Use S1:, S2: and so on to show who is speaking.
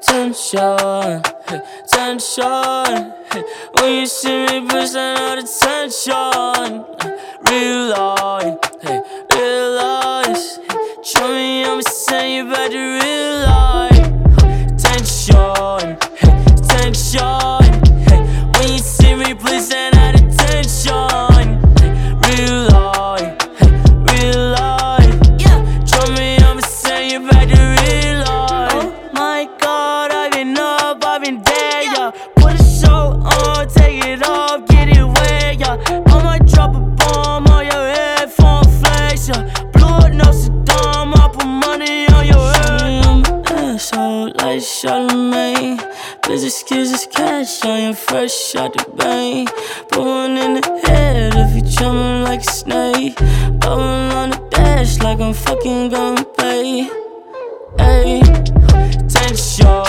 S1: tension, hey, tension, hey. When you see me push out the tension, realize, hey, realize, hey. Show me I'm saying you better realize, tension, hey, tension, hey. When you see me push out the tension, realize, hey, realize, yeah. Show me I'm saying you better realize. Oh my God, I've been up, I've been there, yeah. Put a show on, take it off, get it wet, yeah. I might drop a bomb on your headphone flex, yeah. Blow it, no Saddam, I put money on your head. I'm an asshole like Charlemagne. Bitch, excuse this cash on you fresh out the bank. Put one in the head if you jumping like a snake. Bubble on the dash like I'm fucking gonna pay. Ayy, tension.